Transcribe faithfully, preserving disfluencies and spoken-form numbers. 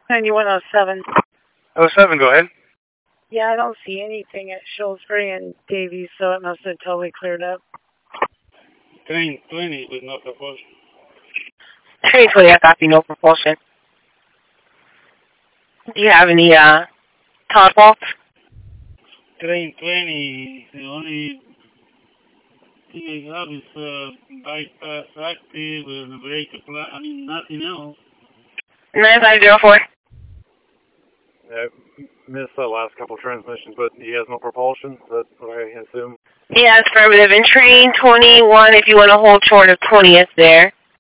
ninety-one oh seven. oh seven, go ahead. Yeah, I don't see anything at Shrewsbury and Davies, so it must have totally cleared up. Train twenty with no propulsion. Train twenty, I copy, no propulsion. Do you have any, uh, Todd faults? Train twenty, the only thing I have is, uh, bypass active with the brake apply, I mean, nothing else. nine five zero four. I missed the last couple transmissions, but he has no propulsion, that's what I assume. Yeah, affirmative. And train twenty-one, if you want to hold short of twentieth there.